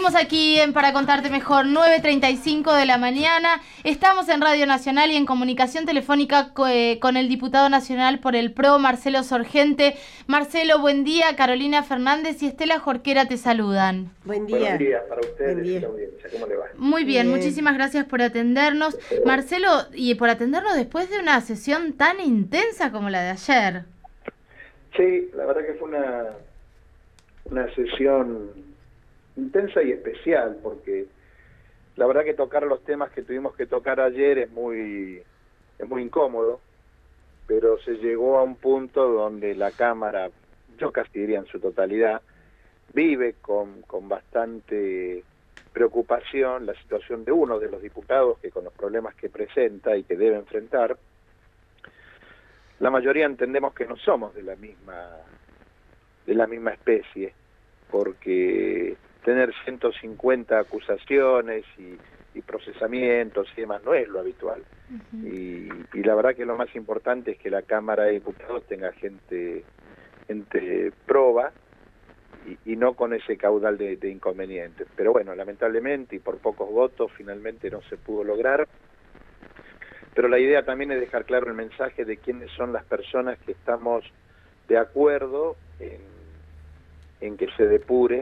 Seguimos aquí en Para Contarte Mejor, 9:35 de la mañana. Estamos en Radio Nacional y en comunicación telefónica con el diputado nacional por el PRO, Marcelo Sorgente. Marcelo, buen día. Carolina Fernández y Estela Jorquera te saludan. Buen día. Buenos días para ustedes y la audiencia. ¿Cómo le va? Muy bien, muchísimas gracias por atendernos. Marcelo, y por atendernos después de una sesión tan intensa como la de ayer. Sí, la verdad que fue una sesión intensa y especial, porque la verdad que tocar los temas que tuvimos que tocar ayer es muy incómodo, pero se llegó a un punto donde la Cámara, yo casi diría en su totalidad, vive con bastante preocupación la situación de uno de los diputados que con los problemas que presenta y que debe enfrentar, la mayoría entendemos que no somos de la misma especie, porque tener 150 acusaciones y procesamientos y demás no es lo habitual. Y la verdad que lo más importante es que la Cámara de Diputados tenga gente proba y no con ese caudal de inconvenientes. Pero bueno, lamentablemente y por pocos votos finalmente no se pudo lograr. Pero la idea también es dejar claro el mensaje de quiénes son las personas que estamos de acuerdo en que se depure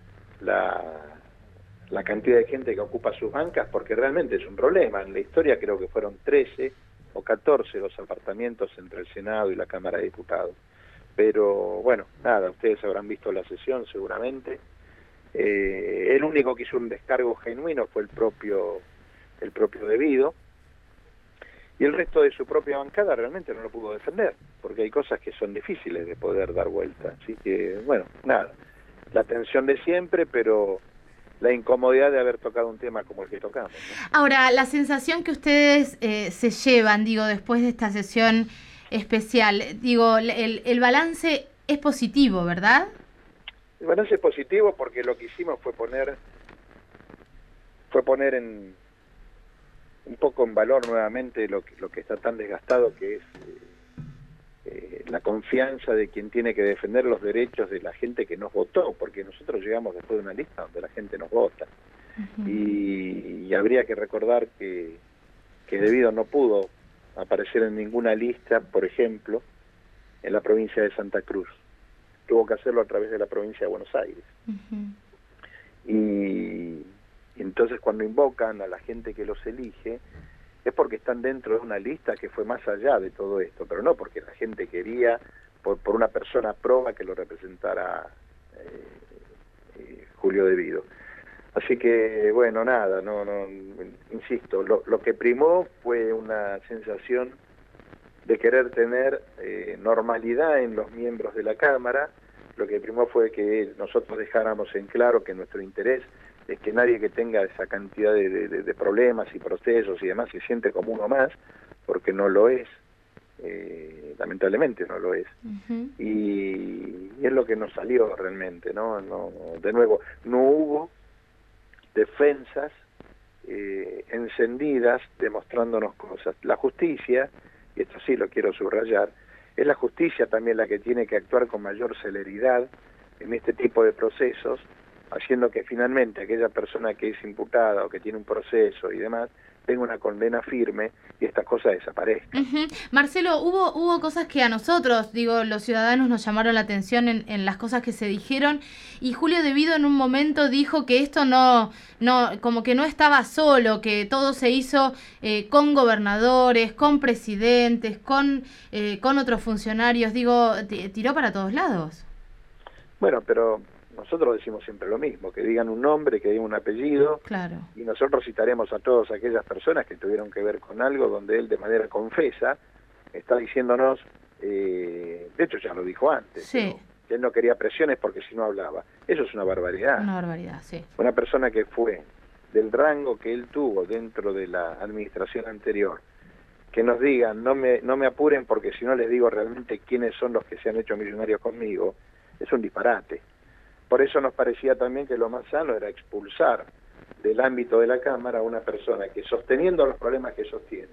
la cantidad de gente que ocupa sus bancas, porque realmente es un problema. En la historia creo que fueron 13 o 14 los apartamentos entre el Senado y la Cámara de Diputados. Pero bueno, nada, ustedes habrán visto la sesión seguramente. El único que hizo un descargo genuino fue el propio Devido, y el resto de su propia bancada realmente no lo pudo defender, porque hay cosas que son difíciles de poder dar vuelta. Así que, bueno, nada, la tensión de siempre, pero la incomodidad de haber tocado un tema como el que tocamos, ¿no? Ahora, la sensación que ustedes se llevan, digo, después de esta sesión especial, digo, el balance es positivo, ¿verdad? El balance es positivo porque lo que hicimos fue poner un poco en valor nuevamente lo que está tan desgastado, que es la confianza de quien tiene que defender los derechos de la gente que nos votó, porque nosotros llegamos después de una lista donde la gente nos vota. Y habría que recordar que Devido no pudo aparecer en ninguna lista, por ejemplo, en la provincia de Santa Cruz. Tuvo que hacerlo a través de la provincia de Buenos Aires. Y entonces cuando invocan a la gente que los elige, es porque están dentro de una lista que fue más allá de todo esto, pero no porque la gente quería, por una persona proba que lo representara Julio Devido. Así que, bueno, nada, no insisto, lo que primó fue una sensación de querer tener normalidad en los miembros de la Cámara. Lo que primó fue que nosotros dejáramos en claro que nuestro interés es que nadie que tenga esa cantidad de problemas y procesos y demás se siente como uno más, porque no lo es, lamentablemente no lo es. Y es lo que nos salió realmente, ¿no? De nuevo, no hubo defensas encendidas demostrándonos cosas. La justicia, y esto sí lo quiero subrayar, es la justicia también la que tiene que actuar con mayor celeridad en este tipo de procesos, haciendo que finalmente aquella persona que es imputada o que tiene un proceso y demás tenga una condena firme y estas cosas desaparezcan. Marcelo, hubo cosas que a nosotros, digo, los ciudadanos nos llamaron la atención en las cosas que se dijeron, y Julio Devido en un momento dijo que esto no como que no estaba solo, que todo se hizo con gobernadores, con presidentes, con otros funcionarios, digo, tiró para todos lados. Bueno, pero nosotros decimos siempre lo mismo, que digan un nombre, que digan un apellido, claro. Y nosotros citaremos a todas aquellas personas que tuvieron que ver con algo donde él de manera confesa está diciéndonos, de hecho ya lo dijo antes, sí, que él no quería presiones porque si no hablaba. Eso es una barbaridad. Una barbaridad, sí. Una persona que fue del rango que él tuvo dentro de la administración anterior, que nos digan, no me apuren porque si no les digo realmente quiénes son los que se han hecho millonarios conmigo, es un disparate. Por eso nos parecía también que lo más sano era expulsar del ámbito de la Cámara a una persona que, sosteniendo los problemas que sostiene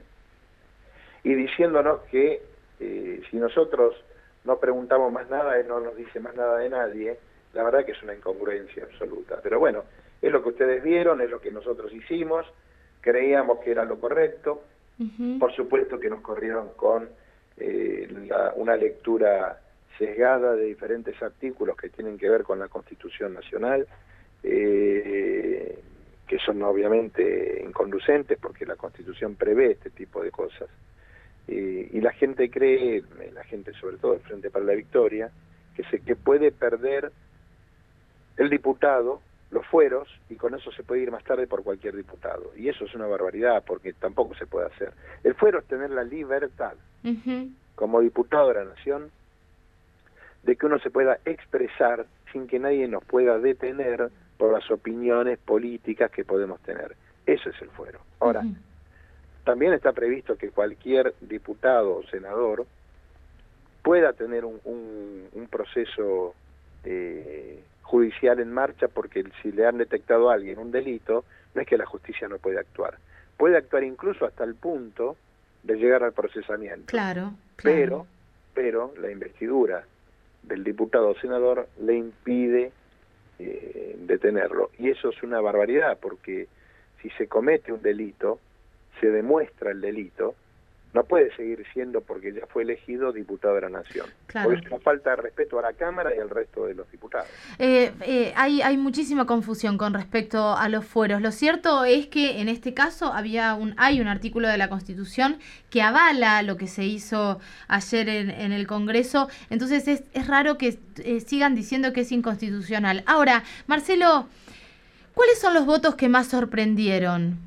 y diciéndonos que si nosotros no preguntamos más nada, él no nos dice más nada de nadie, la verdad que es una incongruencia absoluta. Pero bueno, Es lo que ustedes vieron, es lo que nosotros hicimos, creíamos que era lo correcto. Por supuesto que nos corrieron con una lectura sesgada de diferentes artículos que tienen que ver con la Constitución Nacional, que son obviamente inconducentes porque la Constitución prevé este tipo de cosas. Y la gente cree, la gente sobre todo del Frente para la Victoria, que puede perder el diputado, los fueros, y con eso se puede ir más tarde por cualquier diputado. Y eso es una barbaridad, porque tampoco se puede hacer. El fuero es tener la libertad, como diputado de la Nación, de que uno se pueda expresar sin que nadie nos pueda detener por las opiniones políticas que podemos tener. Eso es el fuero. Ahora, también está previsto que cualquier diputado o senador pueda tener un proceso judicial en marcha, porque si le han detectado a alguien un delito, no es que la justicia no puede actuar. Puede actuar incluso hasta el punto de llegar al procesamiento. Claro. Pero la investidura del diputado o senador le impide detenerlo. Y eso es una barbaridad, porque si se comete un delito, se demuestra el delito, no puede seguir siendo, porque ya fue elegido diputado de la Nación. Claro. Por eso una falta de respeto a la Cámara y al resto de los diputados. Hay muchísima confusión con respecto a los fueros. Lo cierto es que en este caso hay un artículo de la Constitución que avala lo que se hizo ayer en el Congreso. Entonces es raro que sigan diciendo que es inconstitucional. Ahora, Marcelo, ¿cuáles son los votos que más sorprendieron?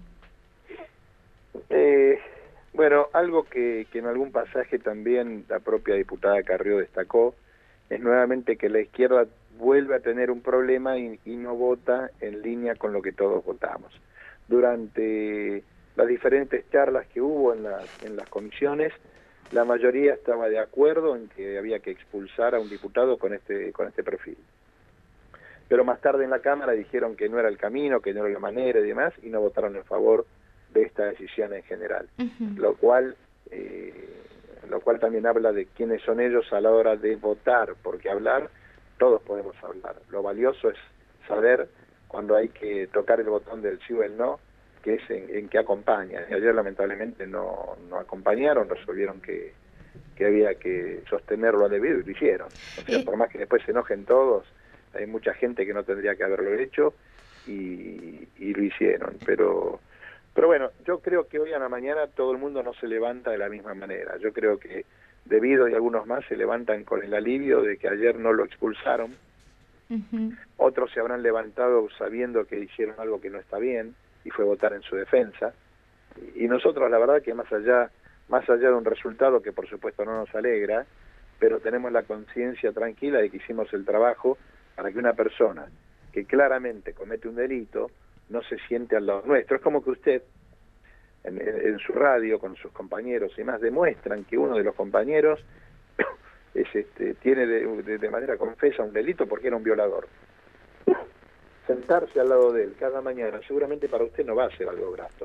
Bueno, algo que en algún pasaje también la propia diputada Carrió destacó, es nuevamente que la izquierda vuelve a tener un problema y no vota en línea con lo que todos votamos. Durante las diferentes charlas que hubo en las comisiones, la mayoría estaba de acuerdo en que había que expulsar a un diputado con este perfil. Pero más tarde en la Cámara dijeron que no era el camino, que no era la manera y demás, y no votaron en favor de esta decisión en general, lo cual también habla de quiénes son ellos a la hora de votar, porque hablar, todos podemos hablar. Lo valioso es saber cuando hay que tocar el botón del sí o el no, que es en qué acompaña. Y ayer lamentablemente no acompañaron, resolvieron que había que sostenerlo a debido y lo hicieron. O sea, por más que después se enojen todos, hay mucha gente que no tendría que haberlo hecho y lo hicieron, pero bueno, yo creo que hoy a la mañana todo el mundo no se levanta de la misma manera. Yo creo que Debido y algunos más se levantan con el alivio de que ayer no lo expulsaron. Otros se habrán levantado sabiendo que hicieron algo que no está bien y fue votar en su defensa. Y nosotros, la verdad que más allá de un resultado que por supuesto no nos alegra, pero tenemos la conciencia tranquila de que hicimos el trabajo para que una persona que claramente comete un delito no se siente al lado nuestro. Es como que usted, en su radio, con sus compañeros y más, demuestran que uno de los compañeros tiene de manera confesa un delito porque era un violador. Sentarse al lado de él cada mañana seguramente para usted no va a ser algo grato.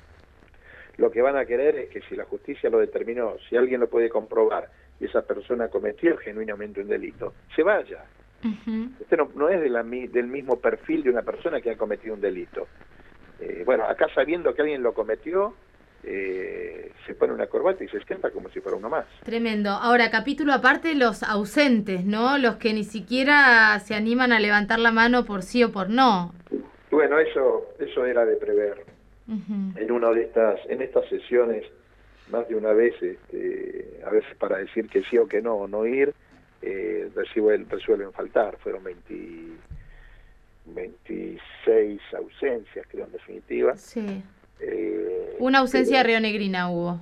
Lo que van a querer es que si la justicia lo determinó, si alguien lo puede comprobar y esa persona cometió genuinamente un delito, se vaya. Usted no es del mismo perfil de una persona que ha cometido un delito. Bueno, acá sabiendo que alguien lo cometió, se pone una corbata y se escapa como si fuera uno más. Tremendo. Ahora, capítulo aparte, los ausentes, ¿no? Los que ni siquiera se animan a levantar la mano por sí o por no. Bueno, eso era de prever. En estas sesiones, más de una vez, a veces para decir que sí o que no, o no ir, resuelven faltar. Fueron 26 ausencias, creo, en definitiva. Sí. Una ausencia de Rionegrina hubo.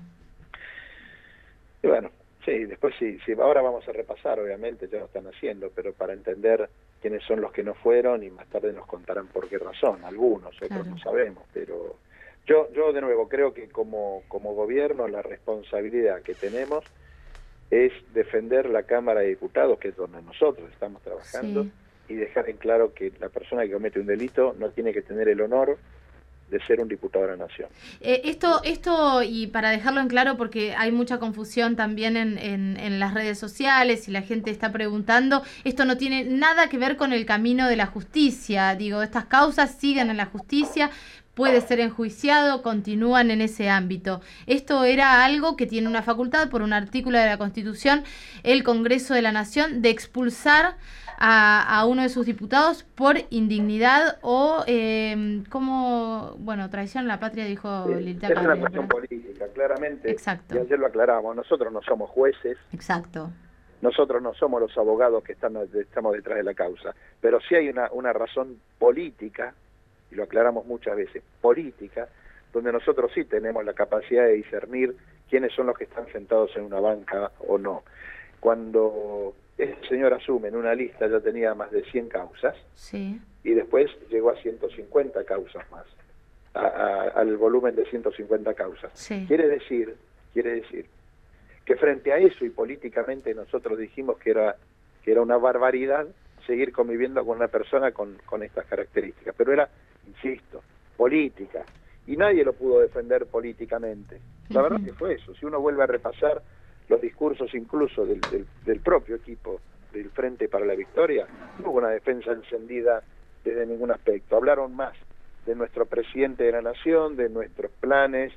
Y bueno, sí, después sí, ahora vamos a repasar, obviamente, ya lo están haciendo, pero para entender quiénes son los que no fueron y más tarde nos contarán por qué razón, algunos, otros claro. No sabemos, pero yo de nuevo creo que como gobierno la responsabilidad que tenemos es defender la Cámara de Diputados, que es donde nosotros estamos trabajando, sí. Y dejar en claro que la persona que comete un delito no tiene que tener el honor de ser un diputado de la Nación. Esto, y para dejarlo en claro, porque hay mucha confusión también en las redes sociales y la gente está preguntando, esto no tiene nada que ver con el camino de la justicia. Digo, estas causas siguen en la justicia, puede ser enjuiciado, continúan en ese ámbito. Esto era algo que tiene una facultad por un artículo de la Constitución, el Congreso de la Nación, de expulsar a uno de sus diputados por indignidad o traición a la patria, dijo Lilita Es Carrión, una cuestión política, claramente. Exacto. Y ayer lo aclaramos, nosotros no somos jueces. Exacto. Nosotros no somos los abogados que estamos detrás de la causa, pero sí hay una razón política, y lo aclaramos muchas veces, política, donde nosotros sí tenemos la capacidad de discernir quiénes son los que están sentados en una banca o no. Cuando este señor asume en una lista ya tenía más de 100 causas, sí, y después llegó a 150 causas más, al volumen de 150 causas. sí. Quiere decir que frente a eso y políticamente nosotros dijimos que era una barbaridad seguir conviviendo con una persona con estas características, pero era, insisto, política, y nadie lo pudo defender políticamente. La verdad que fue eso. Si uno vuelve a repasar los discursos incluso del propio equipo del Frente para la Victoria, no hubo una defensa encendida desde ningún aspecto. Hablaron más de nuestro presidente de la Nación, de nuestros planes,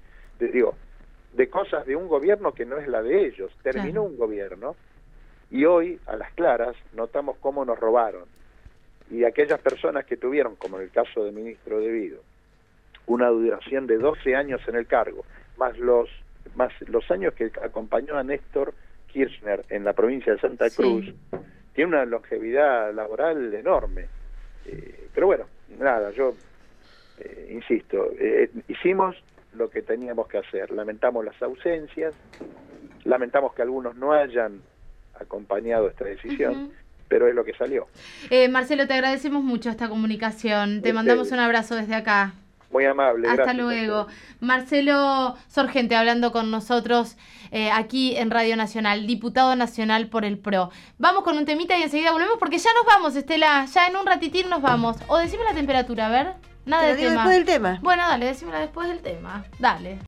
de cosas de un gobierno que no es la de ellos. Terminó Claro. un gobierno y hoy, a las claras, notamos cómo nos robaron. Y aquellas personas que tuvieron, como en el caso del ministro De Vido, una duración de 12 años en el cargo, más los años que acompañó a Néstor Kirchner en la provincia de Santa Cruz, Sí. tiene una longevidad laboral enorme. Pero bueno, nada, yo insisto, hicimos lo que teníamos que hacer. Lamentamos las ausencias, lamentamos que algunos no hayan acompañado esta decisión, pero es lo que salió. Marcelo, te agradecemos mucho esta comunicación. Te mandamos un abrazo desde acá. Muy amable. Hasta gracias. luego. Marcelo Sorgente hablando con nosotros aquí en Radio Nacional, diputado nacional por el PRO. Vamos con un temita y enseguida volvemos porque ya nos vamos, Estela. Ya en un ratitín nos vamos. O decime la temperatura, a ver. Nada de tema. Después del tema. Bueno, dale, decímela después del tema. Dale.